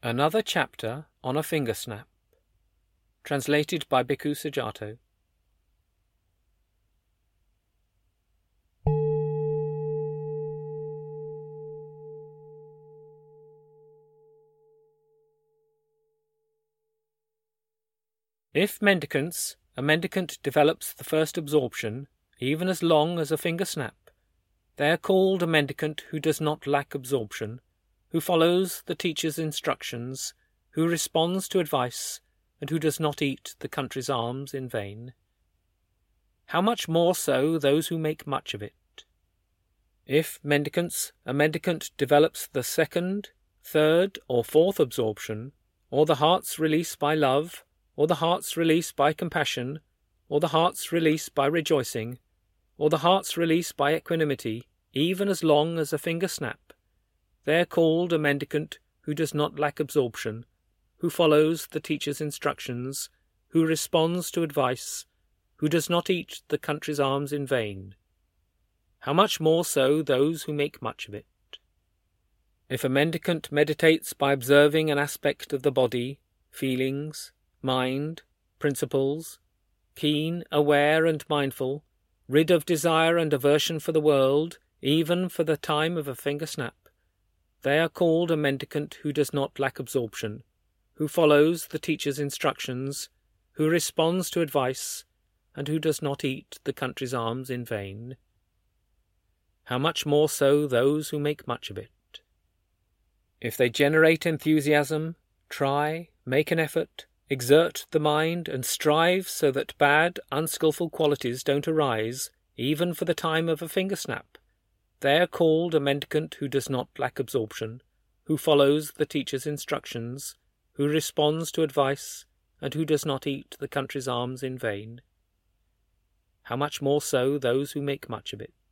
Another chapter on a finger snap. Translated by Bhikkhu Sujato. If mendicants, a mendicant develops the first absorption, even as long as a finger snap, they are called a mendicant who does not lack absorption, who follows the teacher's instructions, who responds to advice, and who does not eat the country's alms in vain. How much more so those who make much of it? If mendicants, a mendicant develops the second, third, or fourth absorption, or the heart's release by love, or the heart's release by compassion, or the heart's release by rejoicing, or the heart's release by equanimity, even as long as a finger snap, they are called a mendicant who does not lack absorption, who follows the teacher's instructions, who responds to advice, who does not eat the country's alms in vain. How much more so those who make much of it? If a mendicant meditates by observing an aspect of the body, feelings, mind, principles, keen, aware and mindful, rid of desire and aversion for the world, even for the time of a finger snap, they are called a mendicant who does not lack absorption, who follows the teacher's instructions, who responds to advice, and who does not eat the country's alms in vain. How much more so those who make much of it? If they generate enthusiasm, try, make an effort, exert the mind, and strive so that bad, unskilful qualities don't arise, even for the time of a finger snap, they are called a mendicant who does not lack absorption, who follows the teacher's instructions, who responds to advice, and who does not eat the country's alms in vain. How much more so those who make much of it?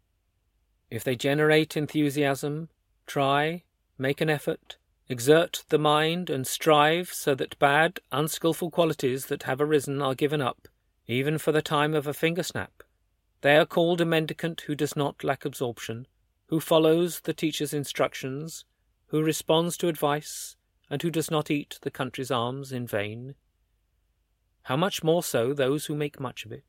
If they generate enthusiasm, try, make an effort, exert the mind, and strive so that bad, unskilful qualities that have arisen are given up, even for the time of a finger snap, they are called a mendicant who does not lack absorption, who follows the teacher's instructions, who responds to advice, and who does not eat the country's alms in vain. How much more so those who make much of it?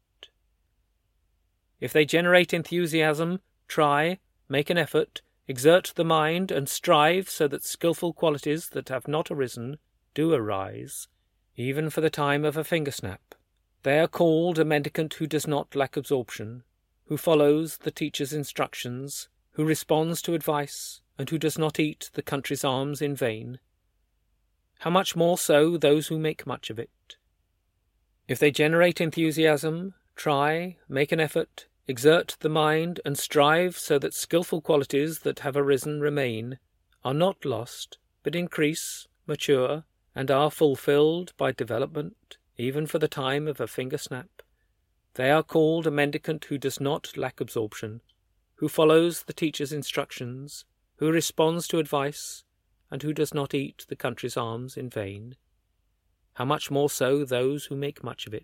If they generate enthusiasm, try, make an effort, exert the mind, and strive so that skilful qualities that have not arisen do arise, even for the time of a finger snap, they are called a mendicant who does not lack absorption, who follows the teacher's instructions, who responds to advice, and who does not eat the country's alms in vain. How much more so those who make much of it? If they generate enthusiasm, try, make an effort, exert the mind, and strive so that skilful qualities that have arisen remain, are not lost, but increase, mature, and are fulfilled by development, even for the time of a finger snap, they are called a mendicant who does not lack absorption, who follows the teacher's instructions, who responds to advice, and who does not eat the country's alms in vain. How much more so those who make much of it?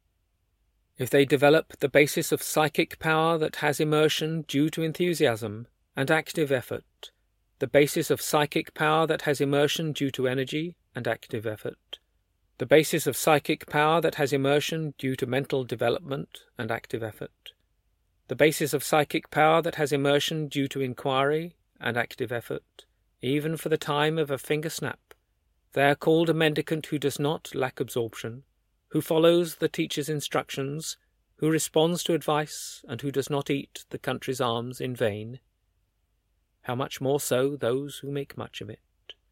If they develop the basis of psychic power that has immersion due to enthusiasm and active effort, the basis of psychic power that has immersion due to energy and active effort, the basis of psychic power that has immersion due to mental development and active effort, the basis of psychic power that has immersion due to inquiry and active effort, even for the time of a finger snap, they are called a mendicant who does not lack absorption, who follows the teacher's instructions, who responds to advice, and who does not eat the country's alms in vain. How much more so those who make much of it?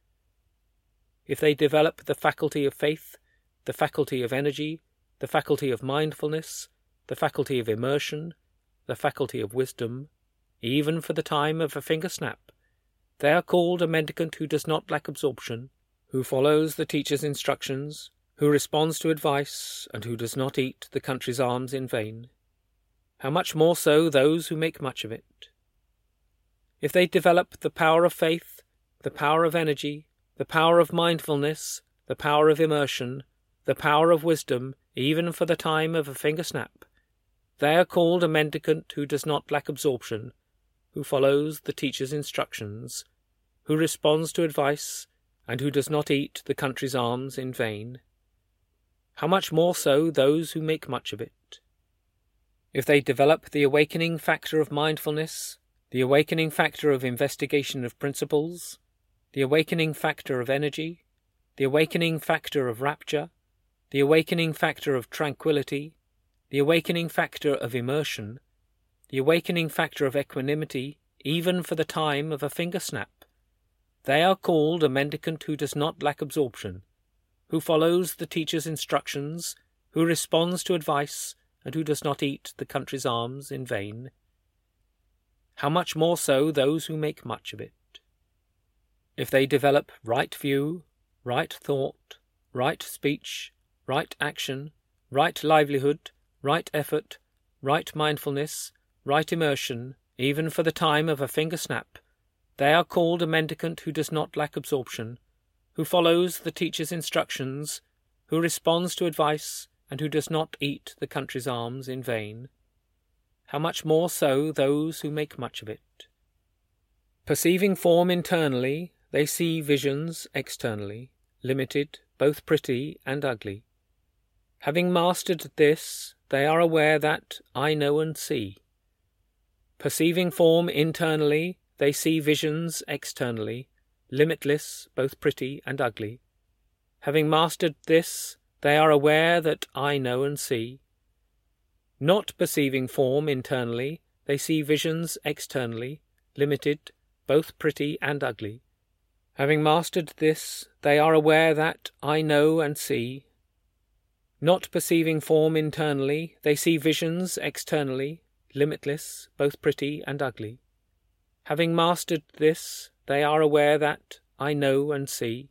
If they develop the faculty of faith, the faculty of energy, the faculty of mindfulness, the faculty of immersion, the faculty of wisdom, even for the time of a finger snap, they are called a mendicant who does not lack absorption, who follows the teacher's instructions, who responds to advice, and who does not eat the country's alms in vain. How much more so those who make much of it? If they develop the power of faith, the power of energy, the power of mindfulness, the power of immersion, the power of wisdom, even for the time of a finger snap, they are called a mendicant who does not lack absorption, who follows the teacher's instructions, who responds to advice, and who does not eat the country's alms in vain. How much more so those who make much of it? If they develop the awakening factor of mindfulness, the awakening factor of investigation of principles, the awakening factor of energy, the awakening factor of rapture, the awakening factor of tranquility, the awakening factor of immersion, the awakening factor of equanimity, even for the time of a finger snap, they are called a mendicant who does not lack absorption, who follows the teacher's instructions, who responds to advice, and who does not eat the country's alms in vain. How much more so those who make much of it? If they develop right view, right thought, right speech, right action, right livelihood, right effort, right mindfulness, right immersion, even for the time of a finger snap, they are called a mendicant who does not lack absorption, who follows the teacher's instructions, who responds to advice, and who does not eat the country's alms in vain. How much more so those who make much of it? Perceiving form internally, they see visions externally, limited, both pretty and ugly. Having mastered this, they are aware that I know and see. Perceiving form internally, they see visions externally, limitless, both pretty and ugly. Having mastered this, they are aware that I know and see. Not perceiving form internally, they see visions externally, limited, both pretty and ugly. Having mastered this, they are aware that I know and see. Not perceiving form internally, they see visions externally, limitless, both pretty and ugly. Having mastered this, they are aware that I know and see.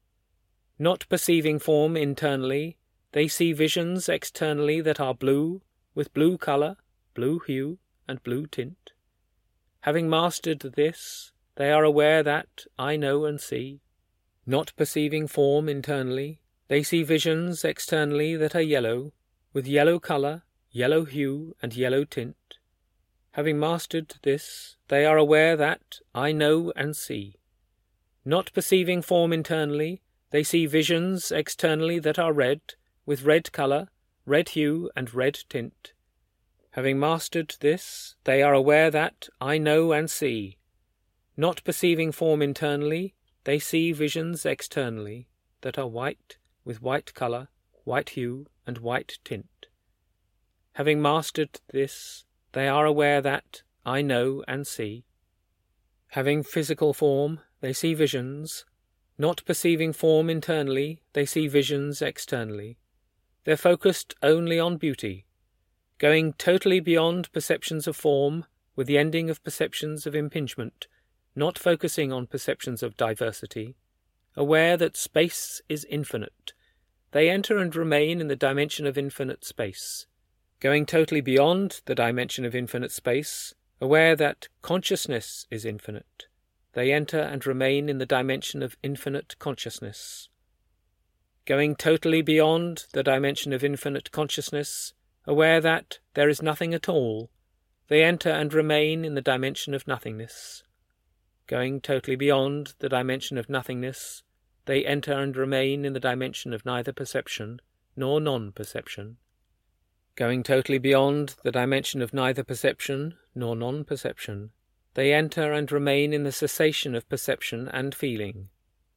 Not perceiving form internally, they see visions externally that are blue, with blue colour, blue hue, and blue tint. Having mastered this, they are aware that I know and see. Not perceiving form internally, they see visions externally that are yellow, with yellow colour, yellow hue, and yellow tint. Having mastered this, they are aware that I know and see. Not perceiving form internally, they see visions externally that are red, with red colour, red hue, and red tint. Having mastered this, they are aware that I know and see. Not perceiving form internally, they see visions externally that are white, with white colour, white hue, and white tint. Having mastered this, they are aware that I know and see. Having physical form, they see visions. Not perceiving form internally, they see visions externally. They're focused only on beauty, going totally beyond perceptions of form, with the ending of perceptions of impingement, not focusing on perceptions of diversity. Aware that space is infinite, they enter and remain in the dimension of infinite space. Going totally beyond the dimension of infinite space, aware that consciousness is infinite, they enter and remain in the dimension of infinite consciousness. Going totally beyond the dimension of infinite consciousness, aware that there is nothing at all, they enter and remain in the dimension of nothingness. Going totally beyond the dimension of nothingness, they enter and remain in the dimension of neither perception nor non-perception. Going totally beyond the dimension of neither perception nor non-perception, they enter and remain in the cessation of perception and feeling.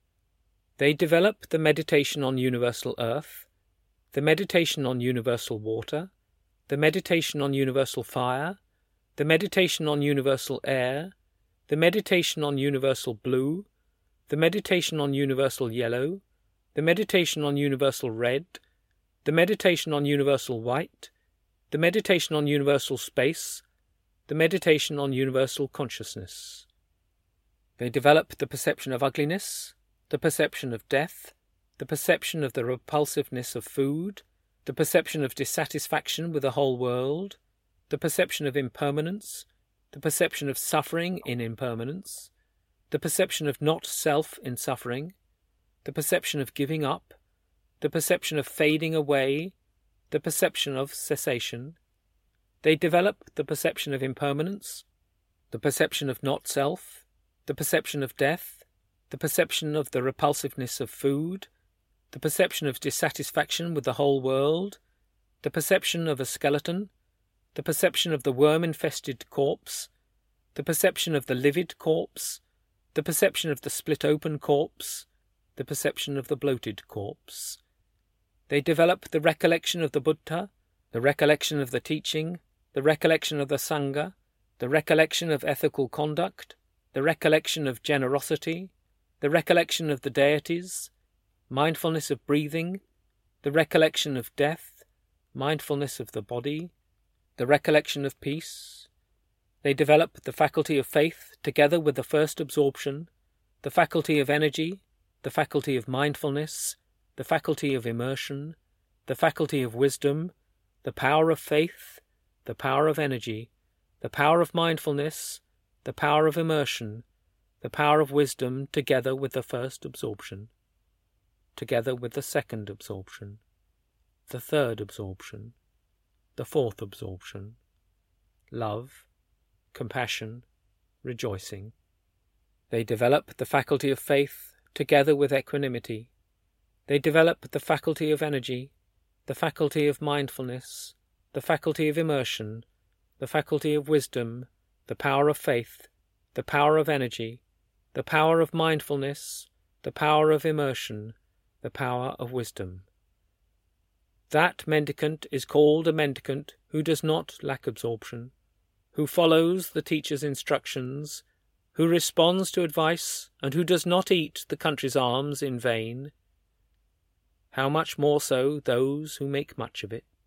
They develop the meditation on universal earth, the meditation on universal water, the meditation on universal fire, the meditation on universal air, the meditation on universal blue, the meditation on universal yellow, the meditation on universal red, the meditation on universal white, the meditation on universal space, the meditation on universal consciousness. They develop the perception of ugliness, the perception of death, the perception of the repulsiveness of food, the perception of dissatisfaction with the whole world, the perception of impermanence, the perception of suffering in impermanence, the perception of not self in suffering, the perception of giving up, the perception of fading away, the perception of cessation. They develop the perception of impermanence, the perception of not self, the perception of death, the perception of the repulsiveness of food, the perception of dissatisfaction with the whole world, the perception of a skeleton, the perception of the worm-infested corpse, the perception of the livid corpse, the perception of the split-open corpse, the perception of the bloated corpse. They develop the recollection of the Buddha, the recollection of the teaching, the recollection of the Sangha, the recollection of ethical conduct, the recollection of generosity, the recollection of the deities, mindfulness of breathing, the recollection of death, mindfulness of the body, the recollection of peace. They develop the faculty of faith together with the first absorption, the faculty of energy, the faculty of mindfulness, the faculty of immersion, the faculty of wisdom, the power of faith, the power of energy, the power of mindfulness, the power of immersion, the power of wisdom together with the first absorption, together with the second absorption, the third absorption, the fourth absorption, love, compassion, rejoicing. They develop the faculty of faith together with equanimity. They develop the faculty of energy, the faculty of mindfulness, the faculty of immersion, the faculty of wisdom, the power of faith, the power of energy, the power of mindfulness, the power of immersion, the power of wisdom. That mendicant is called a mendicant who does not lack absorption, who follows the teacher's instructions, who responds to advice, and who does not eat the country's alms in vain. How much more so those who make much of it.